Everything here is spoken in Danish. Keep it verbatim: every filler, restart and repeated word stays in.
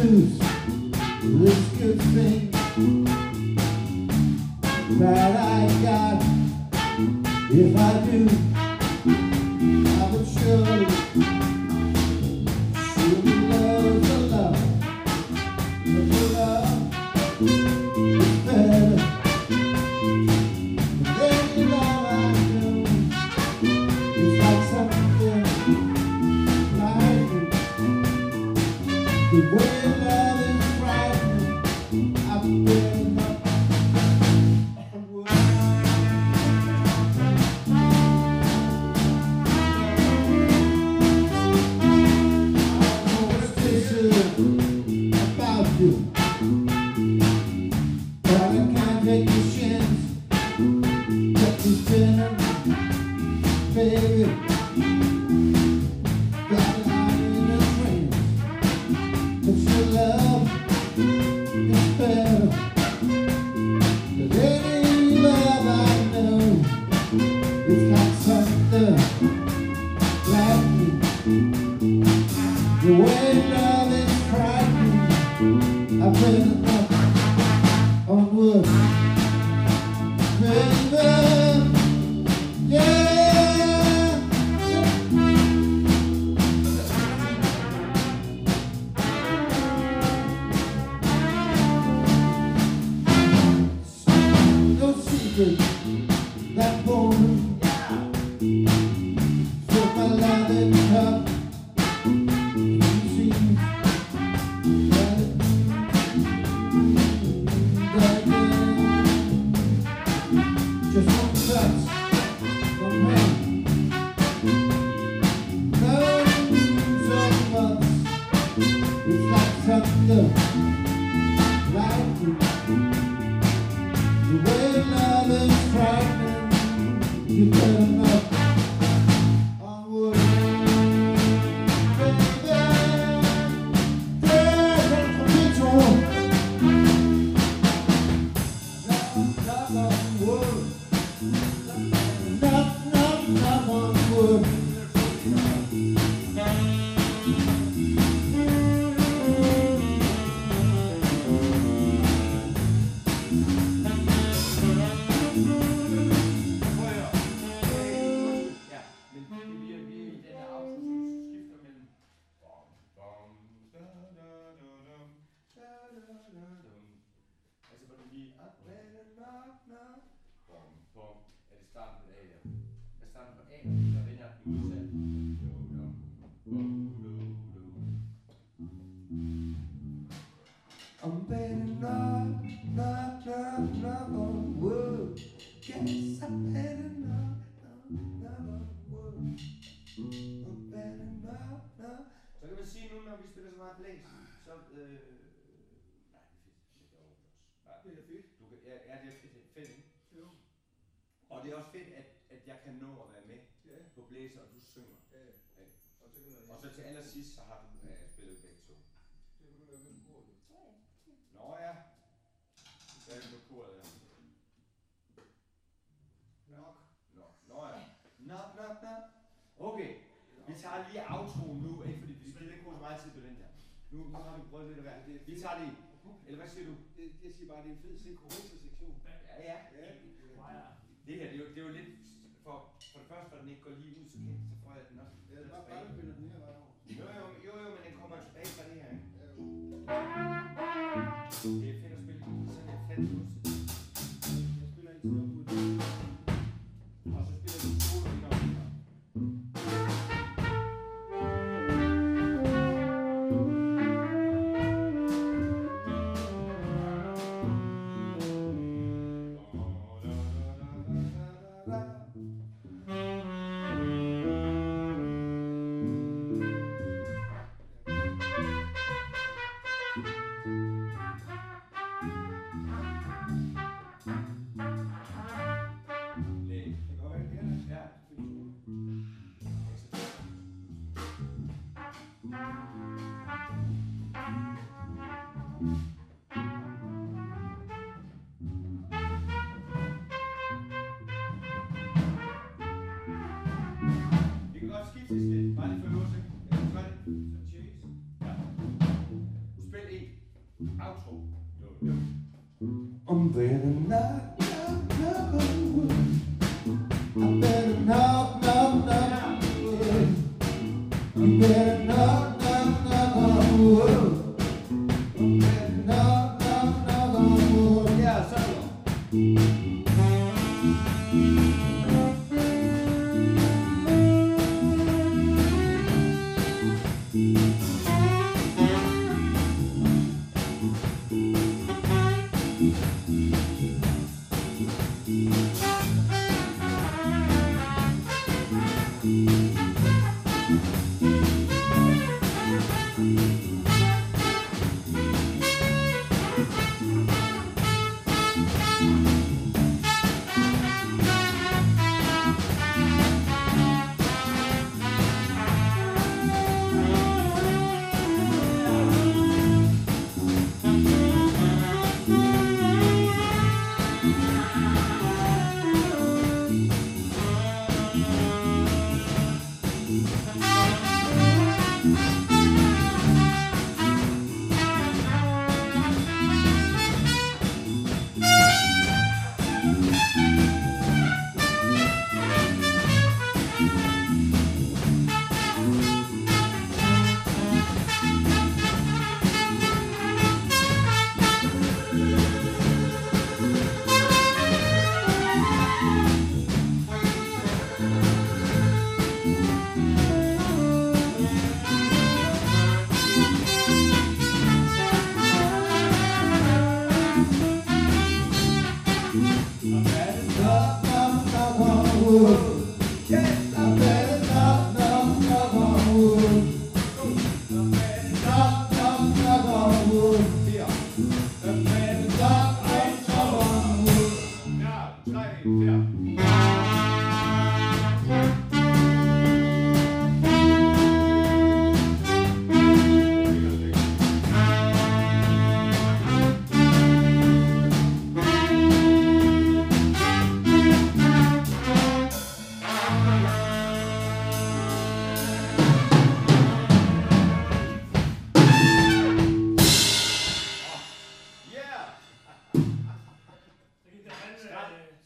lose this good thing that I got. If I do, I would surely, surely love the love, but the love is better than any love I know. It's like something like you. The way love is frightening, I've been up on wood. About you, but I can't take the chance. Get me feeling, baby. Got it out in the train, but your love is better than any love I know. It's like something like me. The way love is frightening, I've been up on wood, baby, yeah. No secret, that woman took my loving cup. Just one touch from her. Those of us, it's like something like you. The way love is frightening, you better not on wood. Baby, there's a control. Not on wood. Knock, knock, knock on wood. Er det starten på A, ja? Er starten på A, der vender den modsat. I'm better knock, knock, knock, knock on wood. Yes, I'm better knock, knock, knock on wood. I'm better knock, knock. Så kan man sige nu, når vi spiller så meget blæs, så øh... nej, det er fedt. Det er fedt. Det er fedt. Du kan, ja, ja, det er fedt, fedt, ikke? Jo. Og det er også fedt, at, at jeg kan nå at være med Ja. på blæser, og du synger. Ja, ja. Ja. Og så kan man... Og så til allersidst, så har du ja, spillet begge to. Det kan du være med på bordet. Nå ja. Hvad er det på koret, ja? Nok. Nå, nå ja. Nok, nok, nok. Okay, vi tager lige outroen nu, ikke? Fordi vi skal ikke bruge så meget tid på den her. Nu, nu har vi prøvet lidt at være. Vi tager det. Eller hvad siger du? Det, jeg siger bare, det er en fed synkronisation. Ja, ja. Ja. Det her, det er jo, det er jo lidt... For, for det første, når den ikke går lige ud, så, kan, så får jeg den også. Ja, bare bare du vender den her vej over. Jo, jo, jo, jo, men den kommer tilbage fra det her, ikke? Ja, jo. Det er fedt at spille sådan en flat musik. Jeg spiller en tid op på det. Og så spiller du solo ind over det her. Bare lige for at låse. Ja, du gør det. Chase. Ja. Spil en. You better knock, knock, knock on wood. You better knock, knock, knock on wood. Ja, sådan. Knock, knock, knock on wood. Ja.